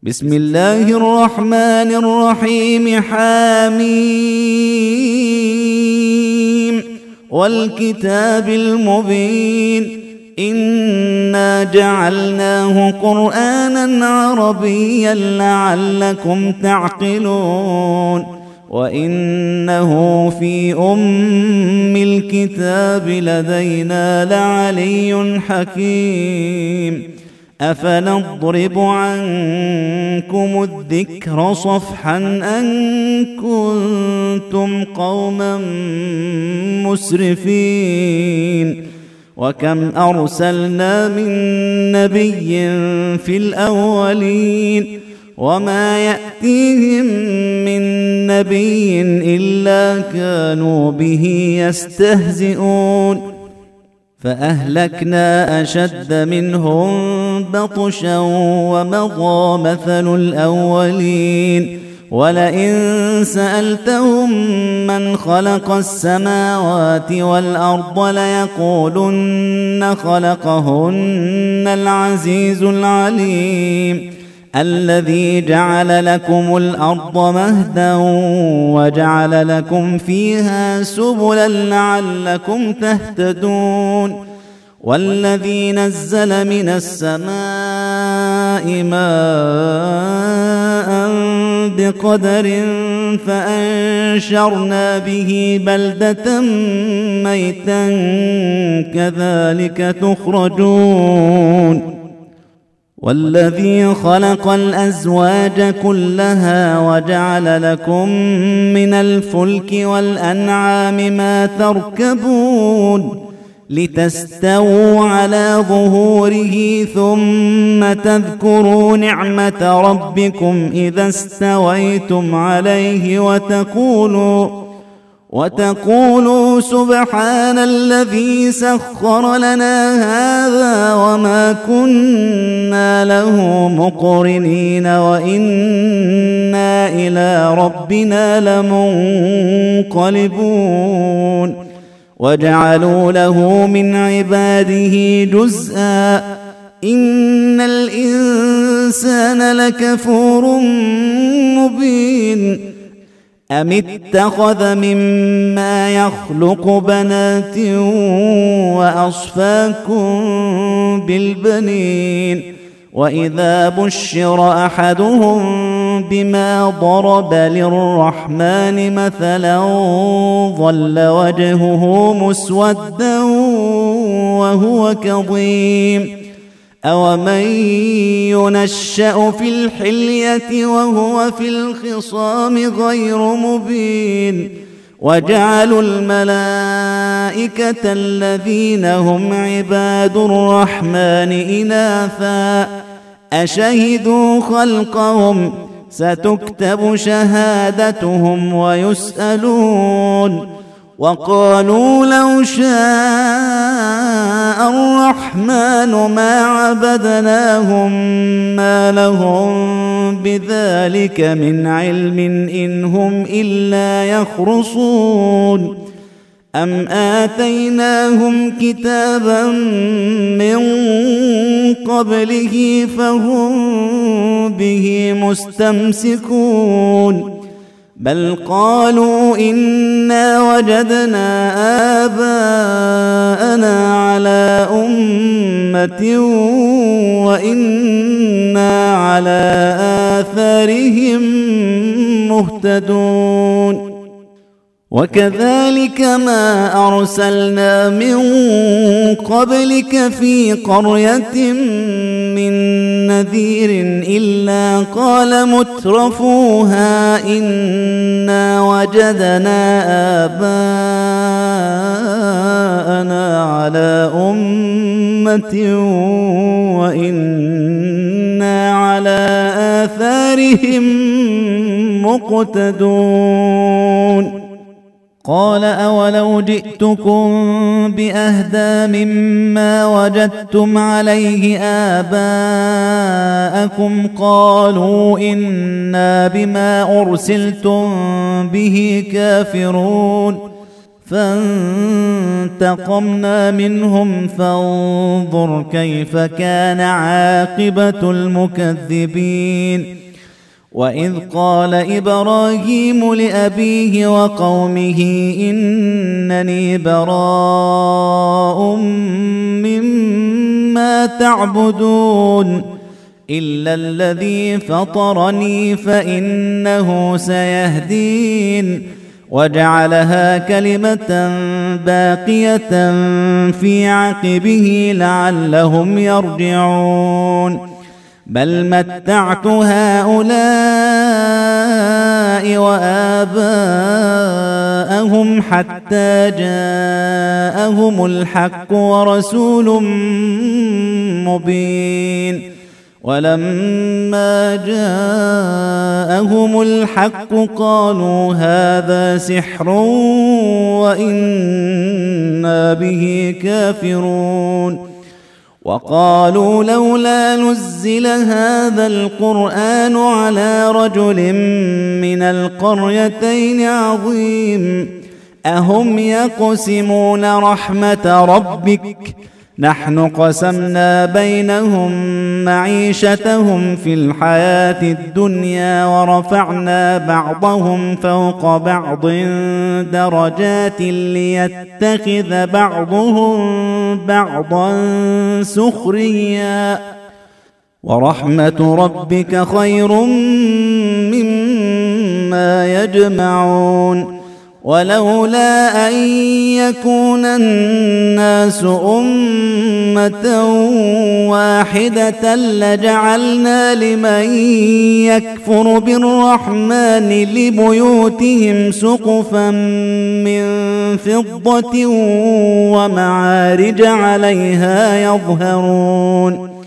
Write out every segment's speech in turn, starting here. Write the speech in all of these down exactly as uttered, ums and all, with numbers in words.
بسم الله الرحمن الرحيم. حميم والكتاب المبين إنا جعلناه قرآنا عربيا لعلكم تعقلون وإنه في أم الكتاب لدينا لعلي حكيم أفنضرب عنكم الذكر صفحا أن كنتم قوما مسرفين وكم أرسلنا من نبي في الأولين وما يأتيهم من نبي إلا كانوا به يستهزئون فأهلكنا أشد منهم بطشا ومضى مثل الأولين ولئن سألتهم من خلق السماوات والأرض ليقولن خلقهن العزيز العليم الذي جعل لكم الأرض مهدا وجعل لكم فيها سبلا لعلكم تهتدون والذي نزل من السماء ماء بقدر فأنشرنا به بلدة ميتا كذلك تخرجون والذي خلق الأزواج كلها وجعل لكم من الفلك والأنعام ما تركبون لتستووا على ظهوره ثم تذكروا نعمة ربكم إذا استويتم عليه وتقولوا وتقولوا سبحان الذي سخر لنا هذا وما كنا له مقرنين وإنا إلى ربنا لمنقلبون وجعلوا له من عباده جزءا إن الإنسان لكفور مبين أم اتخذ مما يخلق بنات وأصفاكم بالبنين وإذا بشر أحدهم بما ضرب للرحمن مثلا ظل وجهه مسودا وهو كظيم أومن ينشأ في الحلية وهو في الخصام غير مبين وجعلوا الملائكة الذين هم عباد الرحمن إناثا أشهدوا خلقهم ستكتب شهادتهم ويسألون وقالوا لو شاء الرحمن ما عبدناهم ما لهم بذلك من علم إن هم إلا يخرصون أم آتيناهم كتابا من قبله فهم به مستمسكون بل قالوا إنا وجدنا آباءنا على أمة وإنا على آثارهم مهتدون وكذلك ما أرسلنا من قبلك في قرية من نذير إلا قال مترفوها إنا وجدنا آباءنا على أمة وإنا على آثارهم مقتدون قال أولو جئتكم بأهدى مما وجدتم عليه آباءكم قالوا إنا بما أرسلتم به كافرون فانتقمنا منهم فانظر كيف كان عاقبة المكذبين. وإذ قال إبراهيم لأبيه وقومه إنني براء مما تعبدون إلا الذي فطرني فإنه سيهدين. وجعلها كلمة باقية في عقبه لعلهم يرجعون. بل متعت هؤلاء وآباءهم حتى جاءهم الحق ورسول مبين. ولما جاءهم الحق قالوا هذا سحر وإنا به كافرون. وقالوا لولا نزل هذا القرآن على رجل من القريتين عظيم أهم يقسمون رحمة ربك نحن قسمنا بينهم معيشتهم في الحياة الدنيا ورفعنا بعضهم فوق بعض درجات ليتخذ بعضهم بعضا سخريا ورحمة ربك خير مما يجمعون. ولولا أن يكون الناس أمة واحدة لجعلنا لمن يكفر بالرحمن لبيوتهم سقفا من فضة ومعارج عليها يظهرون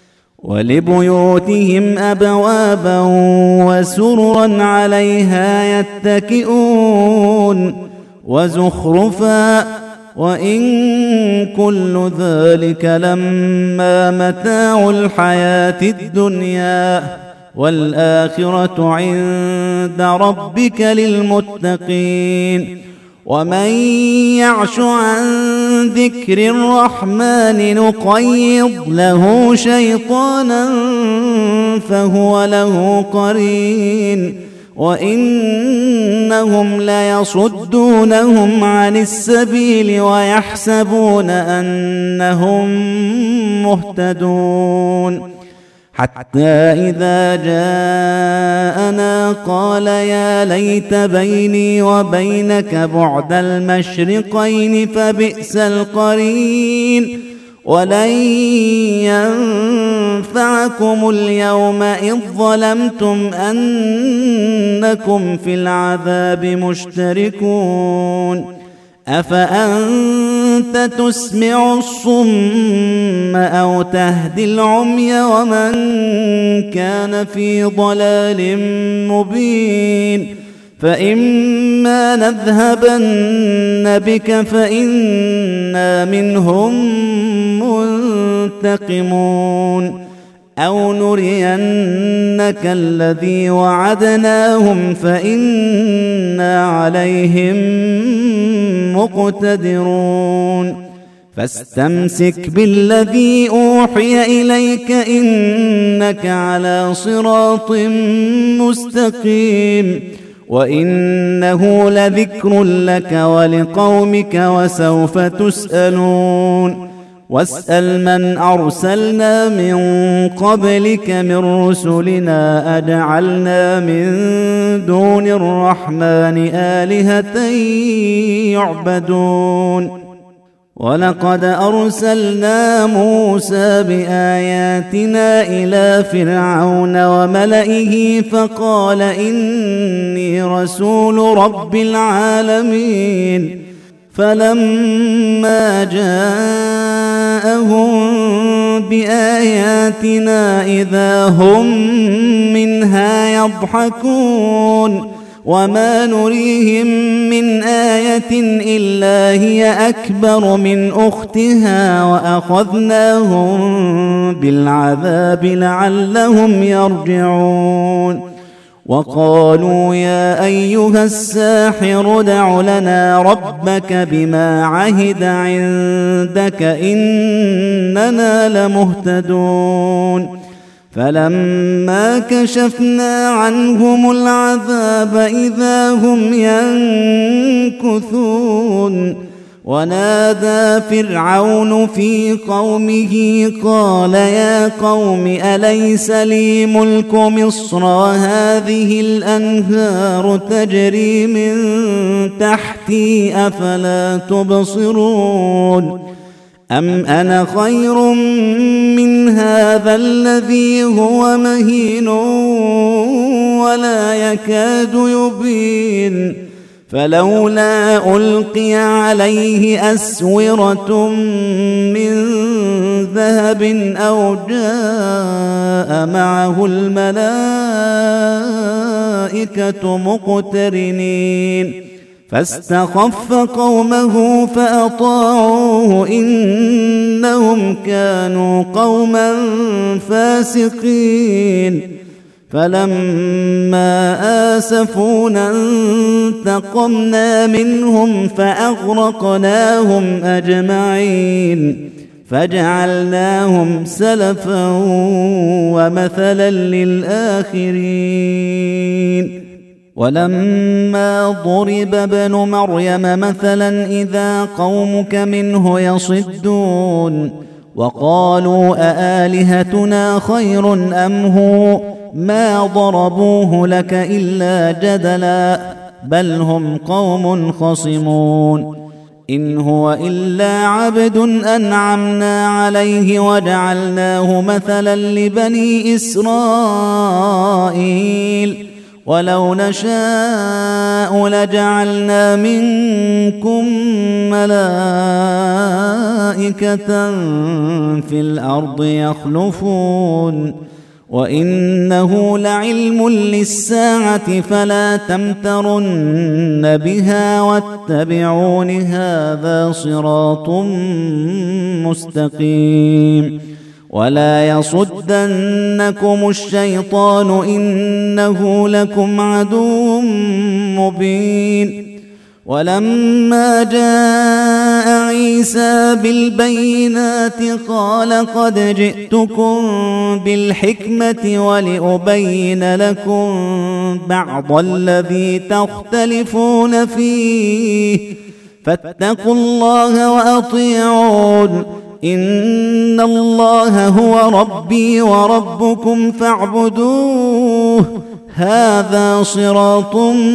ولبيوتهم أبوابا وسررا عليها يتكئون وزخرفا وإن كل ذلك لما متاع الحياة الدنيا والآخرة عند ربك للمتقين. ومن يعش عن ذكر الرحمن نقيض له شيطانا فهو له قرين وإنهم ليصدونهم عن السبيل ويحسبون أنهم مهتدون. حتى إذا جاءنا قال يا ليت بيني وبينك بعد المشرقين فبئس القرين. ولن ينفعكم اليوم إذ ظلمتم أنكم في العذاب مشتركون. أفأنت تسمع الصم أو تهدي العمي ومن كان في ضلال مبين. فإما نذهبن بك فإنا منهم منتقمون أو نرينك الذي وعدناهم فإنا عليهم مقتدرون. فاستمسك بالذي أوحي إليك إنك على صراط مستقيم وإنه لذكر لك ولقومك وسوف تسألون. واسأل من أرسلنا من قبلك من رسلنا أجعلنا من دون الرحمن آلهة يعبدون. ولقد أرسلنا موسى بآياتنا إلى فرعون وملئه فقال إني رسول رب العالمين. فلما جاءهم بآياتنا إذا هم منها يضحكون وما نريهم من آية إلا هي أكبر من أختها وأخذناهم بالعذاب لعلهم يرجعون. وقالوا يا أيها الساحر ادع لنا ربك بما عهد عندك إننا لمهتدون فلما كشفنا عنهم العذاب إذا هم ينكثون ونادى فرعون في قومه قال يا قوم أليس لي ملك مصر هذه الأنهار تجري من تحتي أفلا تبصرون أم أنا خير من هذا الذي هو مهين ولا يكاد يبين فلولا ألقي عليه أسورة من ذهب أو جاء معه الملائكة مقترنين فاستخف قومه فأطاعوه إنهم كانوا قوما فاسقين فلما آسفونا انتقمنا منهم فأغرقناهم أجمعين فجعلناهم سلفا ومثلا للآخرين ولما ضرب ابن مريم مثلا إذا قومك منه يصدون وقالوا أآلهتنا خير أم هو ما ضربوه لك إلا جدلا بل هم قوم خصمون إن هو إلا عبد أنعمنا عليه وجعلناه مثلا لبني إسرائيل ولو نشاء لجعلنا منكم ملائكة في الأرض يخلفون وإنه لعلم للساعة فلا تمترن بها واتبعون هذا صراط مستقيم ولا يصدنكم الشيطان إنه لكم عدو مبين ولما جاء عيسى بالبينات قال قد جئتكم بالحكمة ولأبين لكم بعض الذي تختلفون فيه فاتقوا الله وأطيعون إن الله هو ربي وربكم فاعبدوه هذا صراط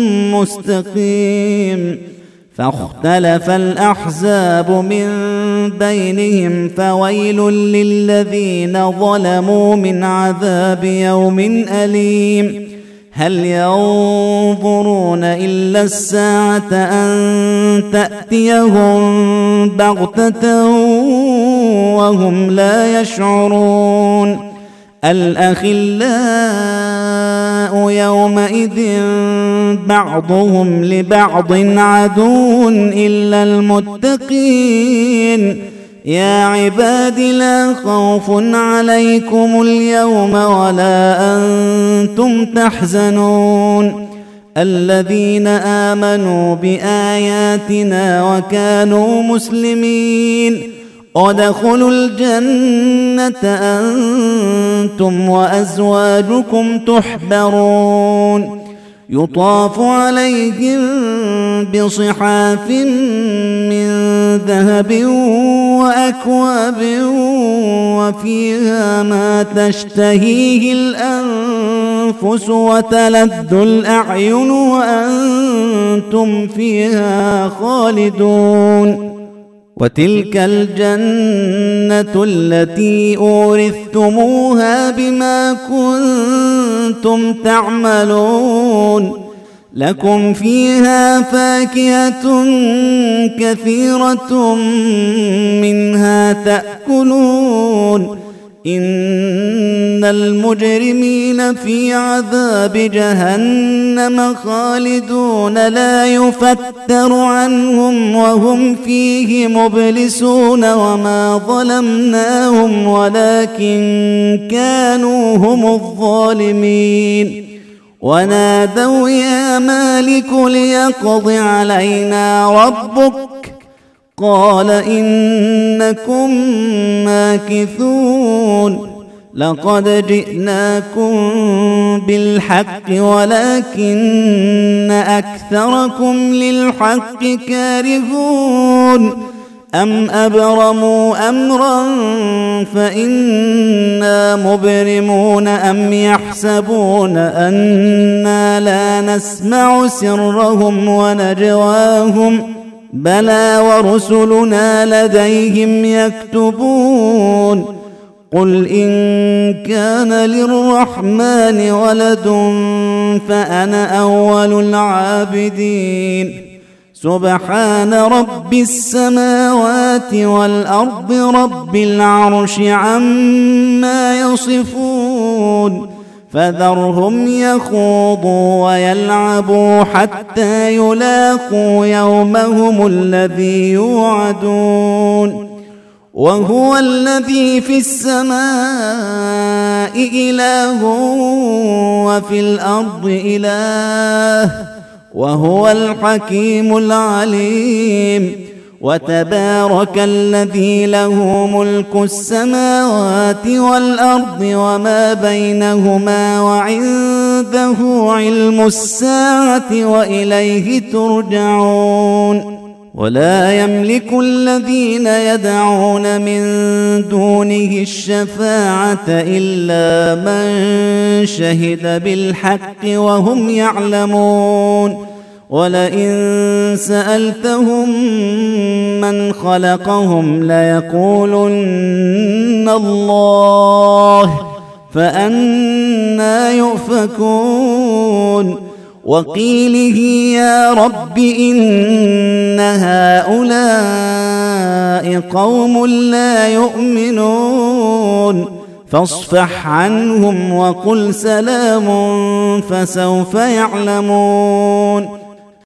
مستقيم فاختلف الأحزاب من بينهم فويل للذين ظلموا من عذاب يوم أليم هل ينظرون إلا الساعة أن تأتيهم بغتة وهم لا يشعرون الأخلاء يومئذ بعضهم لبعض عدو إلا المتقين يا عباد لا خوف عليكم اليوم ولا أنتم تحزنون الذين آمنوا بآياتنا وكانوا مسلمين ادخلوا الجنة أنتم وأزواجكم تحبرون يطاف عليهم بصحاف من ذهب وأكواب وفيها ما تشتهيه الأنفس وتلذ الأعين وأنتم فيها خالدون وتلك الجنة التي أورثتموها بما كنتم تعملون لكم فيها فاكهة كثيرة منها تأكلون إن المجرمين في عذاب جهنم خالدون لا يفتر عنهم وهم فيه مبلسون وما ظلمناهم ولكن كانوا هم الظالمين ونادوا يا مالك ليقض علينا ربك قال إنكم ماكثون لقد جئناكم بالحق ولكن أكثركم للحق كارهون أم أبرموا أمرا فإنا مبرمون أم يحسبون أنا لا نسمع سرهم ونجواهم بلى ورسلنا لديهم يكتبون قل إن كان للرحمن ولد فأنا أول العابدين سبحان رب السماوات والأرض رب العرش عما يصفون فذرهم يخوضوا ويلعبوا حتى يلاقوا يومهم الذي يوعدون وهو الذي في السماء إله وفي الأرض إله وهو الحكيم العليم وتبارك الذي له ملك السماوات والأرض وما بينهما وعنده علم الساعة وإليه ترجعون ولا يملك الذين يدعون من دونه الشفاعة إلا من شهد بالحق وهم يعلمون ولئن سألتهم من خلقهم ليقولن الله فأنى يؤفكون وقيله يا رب إن هؤلاء قوم لا يؤمنون فاصفح عنهم وقل سلام فسوف يعلمون